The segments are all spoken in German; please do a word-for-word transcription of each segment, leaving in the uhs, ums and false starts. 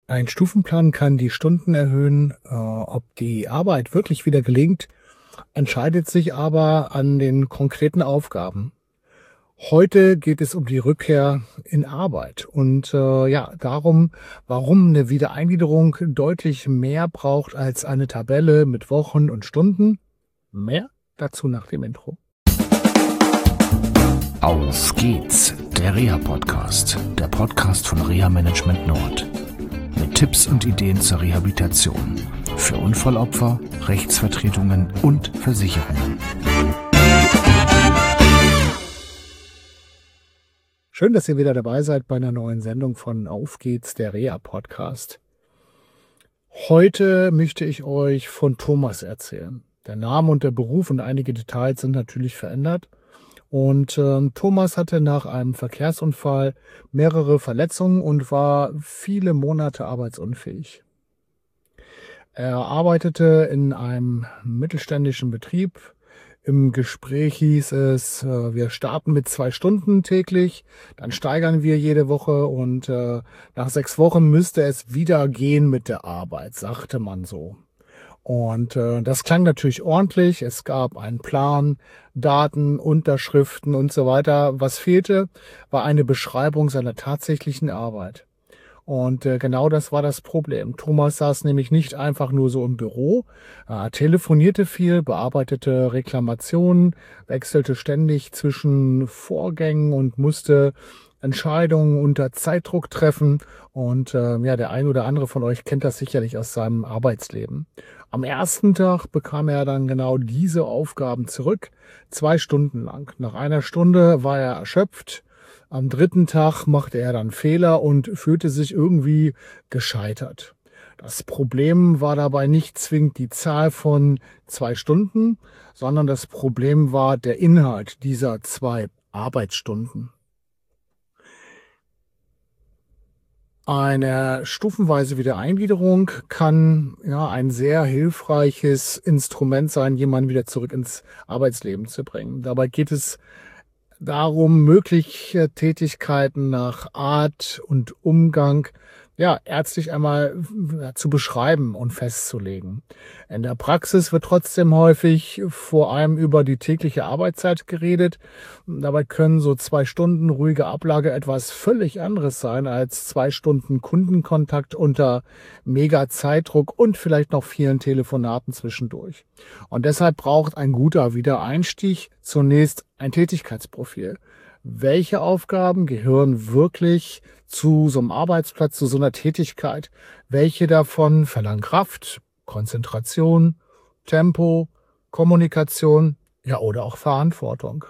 Ein Stufenplan kann die Stunden erhöhen. Äh, ob die Arbeit wirklich wieder gelingt, entscheidet sich aber an den konkreten Aufgaben. Heute geht es um die Rückkehr in Arbeit und äh, ja, darum, warum eine Wiedereingliederung deutlich mehr braucht als eine Tabelle mit Wochen und Stunden. Mehr dazu nach dem Intro. Auf geht's, der Reha-Podcast, der Podcast von Reha Management Nord. Mit Tipps und Ideen zur Rehabilitation für Unfallopfer, Rechtsvertretungen und Versicherungen. Schön, dass ihr wieder dabei seid bei einer neuen Sendung von Auf geht's, der Reha-Podcast. Heute möchte ich euch von Thomas erzählen. Der Name und der Beruf und einige Details sind natürlich verändert. Und äh, Thomas hatte nach einem Verkehrsunfall mehrere Verletzungen und war viele Monate arbeitsunfähig. Er arbeitete in einem mittelständischen Betrieb. Im Gespräch hieß es, äh, wir starten mit zwei Stunden täglich, dann steigern wir jede Woche und äh, nach sechs Wochen müsste es wieder gehen mit der Arbeit, sagte man so. Und äh, das klang natürlich ordentlich. Es gab einen Plan, Daten, Unterschriften und so weiter. Was fehlte, war eine Beschreibung seiner tatsächlichen Arbeit. Und äh, genau das war das Problem. Thomas saß nämlich nicht einfach nur so im Büro, er telefonierte viel, bearbeitete Reklamationen, wechselte ständig zwischen Vorgängen und musste Entscheidungen unter Zeitdruck treffen. Und äh, ja, der ein oder andere von euch kennt das sicherlich aus seinem Arbeitsleben. Am ersten Tag bekam er dann genau diese Aufgaben zurück, zwei Stunden lang. Nach einer Stunde war er erschöpft. Am dritten Tag machte er dann Fehler und fühlte sich irgendwie gescheitert. Das Problem war dabei nicht zwingend die Zahl von zwei Stunden, sondern das Problem war der Inhalt dieser zwei Arbeitsstunden. Eine stufenweise Wiedereingliederung kann ja ein sehr hilfreiches Instrument sein, jemanden wieder zurück ins Arbeitsleben zu bringen. Dabei geht es darum, mögliche Tätigkeiten nach Art und Umgang ja, ärztlich einmal zu beschreiben und festzulegen. In der Praxis wird trotzdem häufig vor allem über die tägliche Arbeitszeit geredet. Dabei können so zwei Stunden ruhige Ablage etwas völlig anderes sein als zwei Stunden Kundenkontakt unter mega Zeitdruck und vielleicht noch vielen Telefonaten zwischendurch. Und deshalb braucht ein guter Wiedereinstieg zunächst ein Tätigkeitsprofil. Welche Aufgaben gehören wirklich zu so einem Arbeitsplatz, zu so einer Tätigkeit? Welche davon verlangen Kraft, Konzentration, Tempo, Kommunikation, ja oder auch Verantwortung?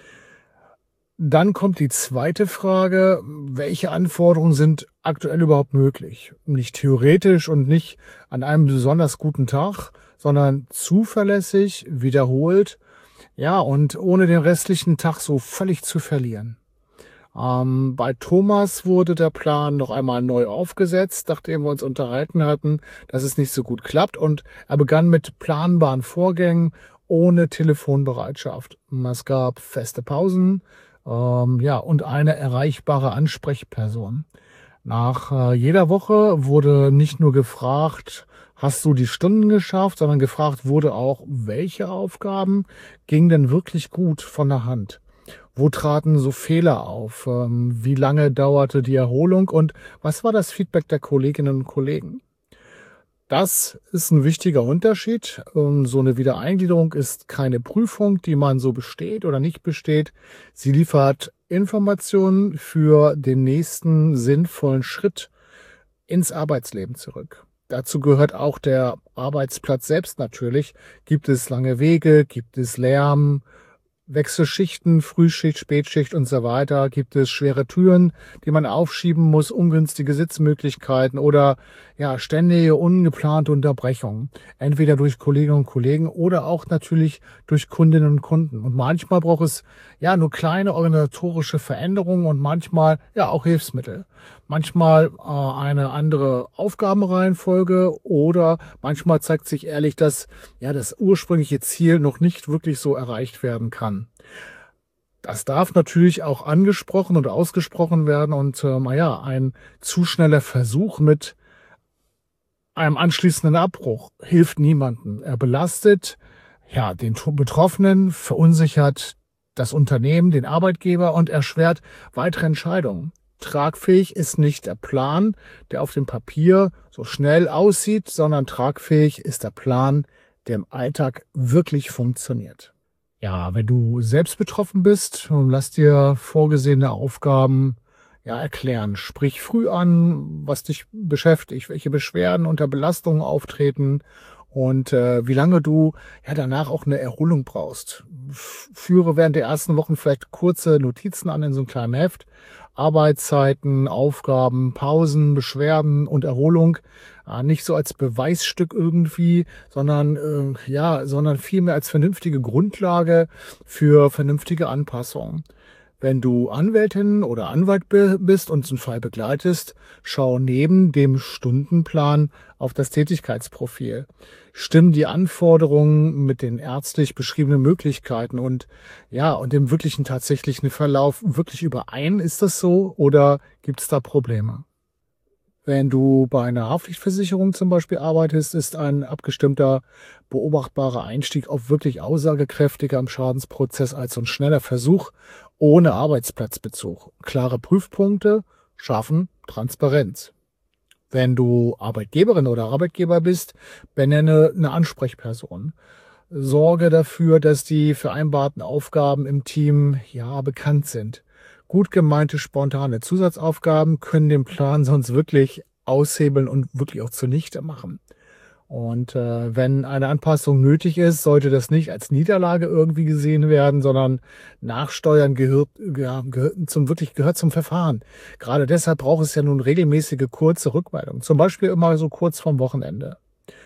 Dann kommt die zweite Frage, welche Anforderungen sind aktuell überhaupt möglich? Nicht theoretisch und nicht an einem besonders guten Tag, sondern zuverlässig, wiederholt, ja, und ohne den restlichen Tag so völlig zu verlieren. Ähm, bei Thomas wurde der Plan noch einmal neu aufgesetzt, nachdem wir uns unterhalten hatten, dass es nicht so gut klappt. Und er begann mit planbaren Vorgängen ohne Telefonbereitschaft. Es gab feste Pausen, ähm, ja, und eine erreichbare Ansprechperson. Nach äh, jeder Woche wurde nicht nur gefragt, hast du die Stunden geschafft, sondern gefragt wurde auch, welche Aufgaben gingen denn wirklich gut von der Hand? Wo traten so Fehler auf? Ähm, wie lange dauerte die Erholung und was war das Feedback der Kolleginnen und Kollegen? Das ist ein wichtiger Unterschied. Ähm, So eine Wiedereingliederung ist keine Prüfung, die man so besteht oder nicht besteht. Sie liefert Informationen für den nächsten sinnvollen Schritt ins Arbeitsleben zurück. Dazu gehört auch der Arbeitsplatz selbst natürlich. Gibt es lange Wege? Gibt es Lärm? Wechselschichten, Frühschicht, Spätschicht und so weiter? Gibt es schwere Türen, die man aufschieben muss, ungünstige Sitzmöglichkeiten oder ja ständige ungeplante Unterbrechungen? Entweder durch Kolleginnen und Kollegen oder auch natürlich durch Kundinnen und Kunden. Und manchmal braucht es ja nur kleine organisatorische Veränderungen und manchmal ja auch Hilfsmittel. Manchmal äh, eine andere Aufgabenreihenfolge oder manchmal zeigt sich ehrlich, dass ja das ursprüngliche Ziel noch nicht wirklich so erreicht werden kann. Das darf natürlich auch angesprochen und ausgesprochen werden und äh, naja, ein zu schneller Versuch mit einem anschließenden Abbruch hilft niemandem. Er belastet ja den Betroffenen, verunsichert das Unternehmen, den Arbeitgeber und erschwert weitere Entscheidungen. Tragfähig ist nicht der Plan, der auf dem Papier so schnell aussieht, sondern tragfähig ist der Plan, der im Alltag wirklich funktioniert. Ja, wenn du selbst betroffen bist, lass dir vorgesehene Aufgaben ja, erklären. Sprich früh an, was dich beschäftigt, welche Beschwerden unter Belastungen auftreten und äh, wie lange du ja danach auch eine Erholung brauchst. Führe während der ersten Wochen vielleicht kurze Notizen an in so einem kleinen Heft. Arbeitszeiten, Aufgaben, Pausen, Beschwerden und Erholung. Äh, nicht so als Beweisstück irgendwie, sondern äh, ja, sondern vielmehr als vernünftige Grundlage für vernünftige Anpassungen. Wenn du Anwältin oder Anwalt bist und so einen Fall begleitest, schau neben dem Stundenplan auf das Tätigkeitsprofil. Stimmen die Anforderungen mit den ärztlich beschriebenen Möglichkeiten und ja, und dem wirklichen tatsächlichen Verlauf wirklich überein? Ist das so oder gibt es da Probleme? Wenn du bei einer Haftpflichtversicherung zum Beispiel arbeitest, ist ein abgestimmter, beobachtbarer Einstieg auch wirklich aussagekräftiger im Schadensprozess als so ein schneller Versuch ohne Arbeitsplatzbezug. Klare Prüfpunkte schaffen Transparenz. Wenn du Arbeitgeberin oder Arbeitgeber bist, benenne eine Ansprechperson. Sorge dafür, dass die vereinbarten Aufgaben im Team ja bekannt sind. Gut gemeinte spontane Zusatzaufgaben können den Plan sonst wirklich aushebeln und wirklich auch zunichte machen. Und äh, wenn eine Anpassung nötig ist, sollte das nicht als Niederlage irgendwie gesehen werden, sondern Nachsteuern gehört, ja, gehört zum wirklich gehört zum Verfahren. Gerade deshalb braucht es ja nun regelmäßige kurze Rückmeldungen, zum Beispiel immer so kurz vorm Wochenende.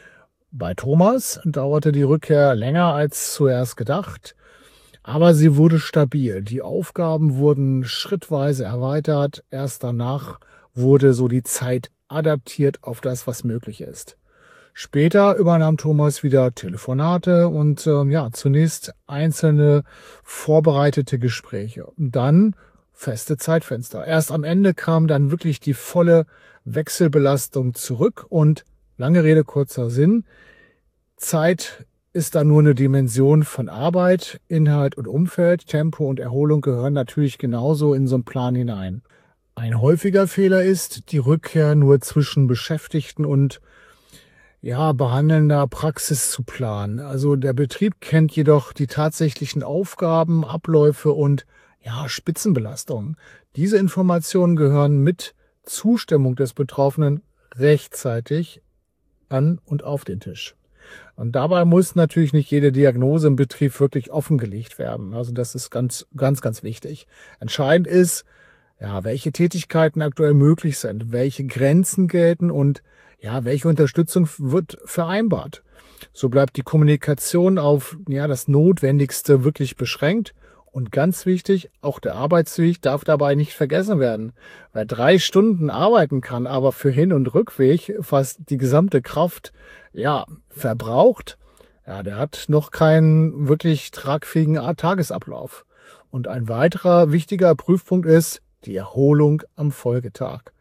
Bei Thomas dauerte die Rückkehr länger als zuerst gedacht. Aber sie wurde stabil. Die Aufgaben wurden schrittweise erweitert. Erst danach wurde so die Zeit adaptiert auf das, was möglich ist. Später übernahm Thomas wieder Telefonate und äh, ja, zunächst einzelne vorbereitete Gespräche. Und dann feste Zeitfenster. Erst am Ende kam dann wirklich die volle Wechselbelastung zurück und lange Rede, kurzer Sinn. Zeit ist da nur eine Dimension von Arbeit, Inhalt und Umfeld. Tempo und Erholung gehören natürlich genauso in so einen Plan hinein. Ein häufiger Fehler ist die Rückkehr nur zwischen Beschäftigten und ja, behandelnder Praxis zu planen. Also der Betrieb kennt jedoch die tatsächlichen Aufgaben, Abläufe und ja, Spitzenbelastungen. Diese Informationen gehören mit Zustimmung des Betroffenen rechtzeitig an und auf den Tisch. Und dabei muss natürlich nicht jede Diagnose im Betrieb wirklich offengelegt werden. Also das ist ganz, ganz, ganz wichtig. Entscheidend ist, ja, welche Tätigkeiten aktuell möglich sind, welche Grenzen gelten und ja, welche Unterstützung wird vereinbart. So bleibt die Kommunikation auf ja, das Notwendigste wirklich beschränkt. Und ganz wichtig, auch der Arbeitsweg darf dabei nicht vergessen werden. Wer drei Stunden arbeiten kann, aber für Hin- und Rückweg fast die gesamte Kraft ja, verbraucht, ja, der hat noch keinen wirklich tragfähigen Tagesablauf. Und ein weiterer wichtiger Prüfpunkt ist die Erholung am Folgetag.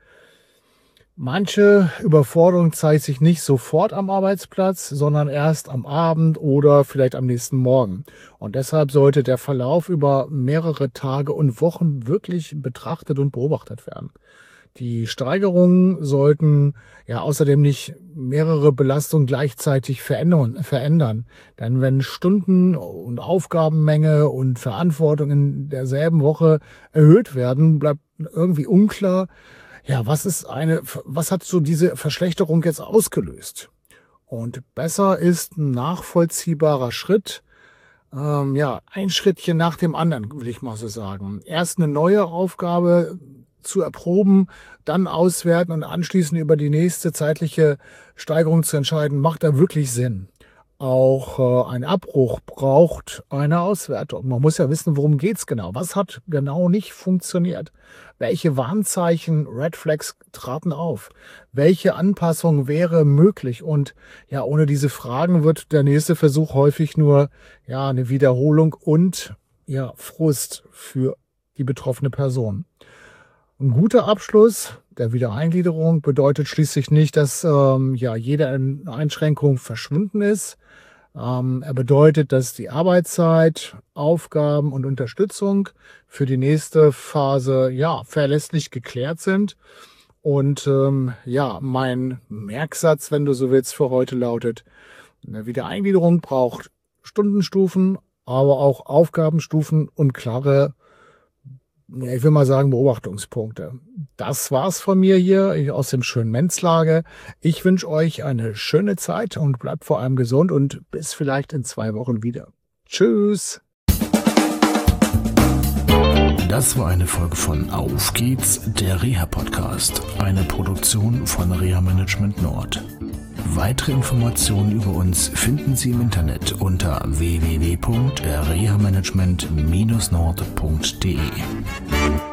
Manche Überforderung zeigt sich nicht sofort am Arbeitsplatz, sondern erst am Abend oder vielleicht am nächsten Morgen. Und deshalb sollte der Verlauf über mehrere Tage und Wochen wirklich betrachtet und beobachtet werden. Die Steigerungen sollten ja außerdem nicht mehrere Belastungen gleichzeitig verändern, verändern. Denn wenn Stunden und Aufgabenmenge und Verantwortung in derselben Woche erhöht werden, bleibt irgendwie unklar, ja, was ist eine, was hat so diese Verschlechterung jetzt ausgelöst? Und besser ist ein nachvollziehbarer Schritt, ähm, ja, ein Schrittchen nach dem anderen, will ich mal so sagen. Erst eine neue Aufgabe zu erproben, dann auswerten und anschließend über die nächste zeitliche Steigerung zu entscheiden, macht da wirklich Sinn. Auch äh, ein Abbruch braucht eine Auswertung. Man muss ja wissen, worum geht's genau. Was hat genau nicht funktioniert? Welche Warnzeichen, Red Flags traten auf? Welche Anpassung wäre möglich? Und ja, ohne diese Fragen wird der nächste Versuch häufig nur ja eine Wiederholung und ja Frust für die betroffene Person. Ein guter Abschluss der Wiedereingliederung bedeutet schließlich nicht, dass ähm, ja jede Einschränkung verschwunden ist. Ähm, er bedeutet, dass die Arbeitszeit, Aufgaben und Unterstützung für die nächste Phase ja verlässlich geklärt sind. Und ähm, ja, mein Merksatz, wenn du so willst, für heute lautet: Eine Wiedereingliederung braucht Stundenstufen, aber auch Aufgabenstufen und klare, ja, ich will mal sagen, Beobachtungspunkte. Das war's von mir hier aus dem schönen Menzlage. Ich wünsche euch eine schöne Zeit und bleibt vor allem gesund und bis vielleicht in zwei Wochen wieder. Tschüss! Das war eine Folge von Auf geht's, der Reha-Podcast, eine Produktion von Reha Management Nord. Weitere Informationen über uns finden Sie im Internet unter w w w punkt reha management Bindestrich nord punkt d e.